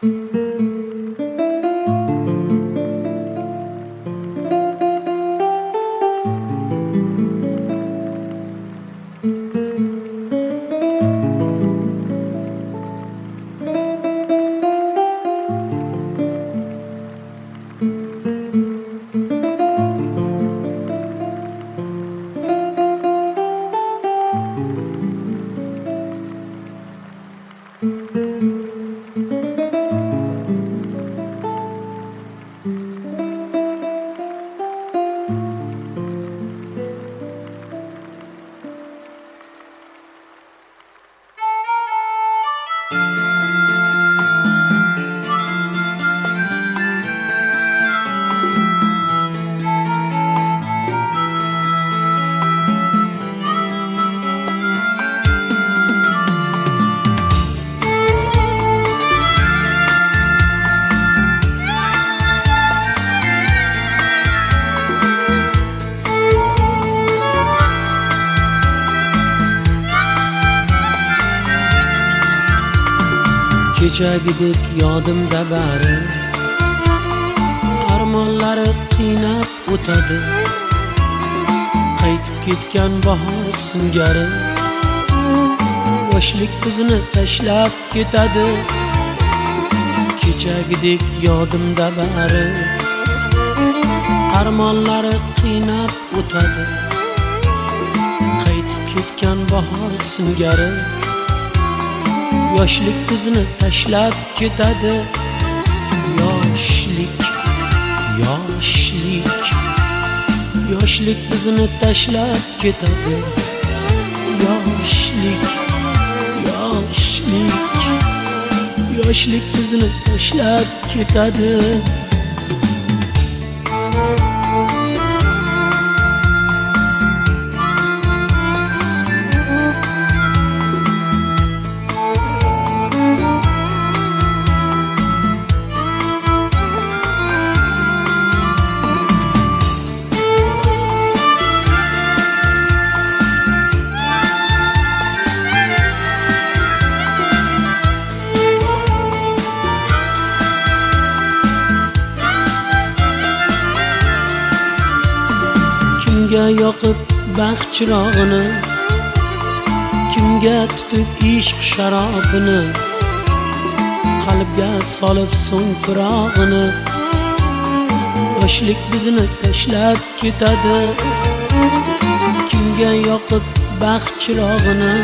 Kechagidek yodimda bari, armonlari qiynab o'tadi. Qaytib ketgan bahor singari, yoshlik bizni tashlab ketadi. Kechagidek yodimda bari, armonlari qiynab o'tadi. Qaytib ketgan bahor singari, yoshlik bizni tashlab ketadi. Yoshlik, yoshlik, yoshlik bizni tashlab ketadi. Yoshlik, yoshlik, yoshlik bizni tashlab ketadi. Kimga yoqib baxt chirog'ini, kimga tutib ishq sharobini, qalbga solib so'ng firog'ini. Yoshlik bizni tashlab ketadi. Kimga yoqib baxt chirog'ini,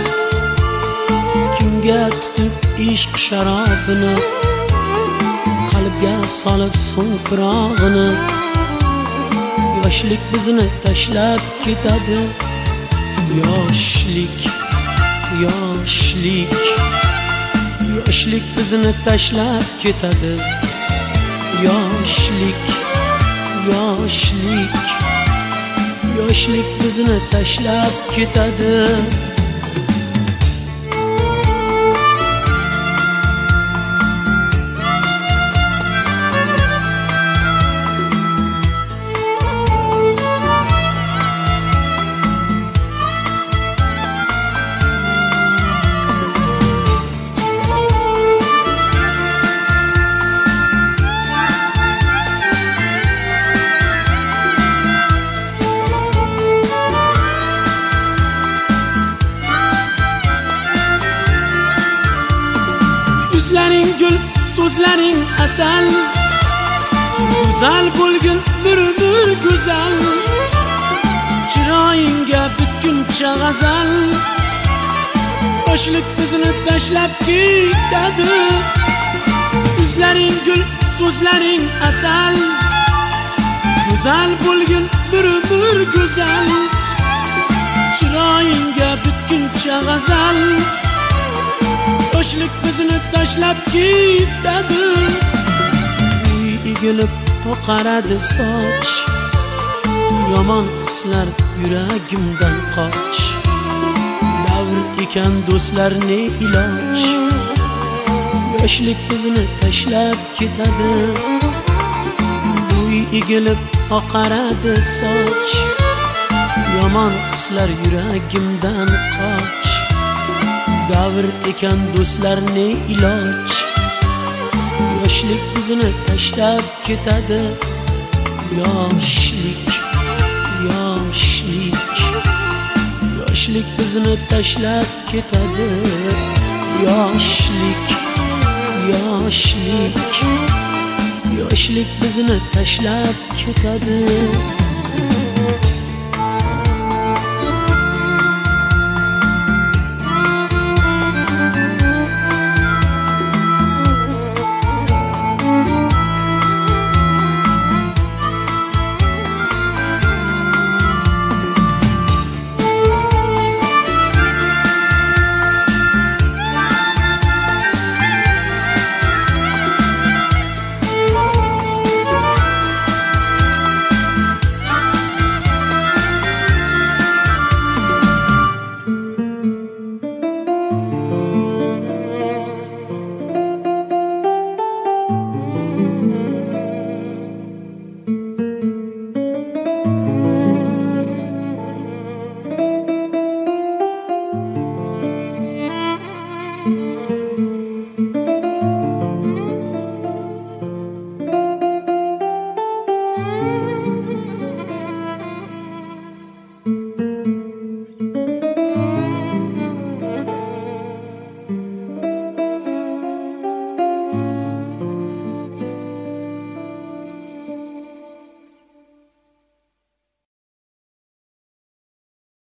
kimga tutib ishq sharobini, qalbga solib so'ng firog'ini. Yoshlik bizni tashlab ketadi. Yoshlik, yoshlik, yoshlik bizni tashlab ketadi. Yoshlik, yoshlik, yoshlik bizni tashlab ketadi. Yuzlaring gul, so'zlaring asal, go'zal bo'lgin bir go'zal. Chiroyingga bitguncha g'azal, yoshlik bizni tashlab ketadi. Yuzlaring gul, so'zlaring asal, go'zal bo'lgin bir go'zal. Chiroyingga bitguncha g'azal, yoshlik bizni tashlab ketadi. Uy egilib oqaradi soch, yomon hislar yuragimdan qoch. Davr ekan do'stlar ne iloj, yoshlik bizni tashlab ketadi. Uy egilib oqaradi soch, yomon hislar yuragimdan qoch. Davr ekan do'stlar ne iloj, yoshlik bizni tashlab ketadi. Yoshlik, yoshlik, yoshlik bizni tashlab ketadi. Yoshlik, yoshlik, yoshlik bizni tashlab ketadi.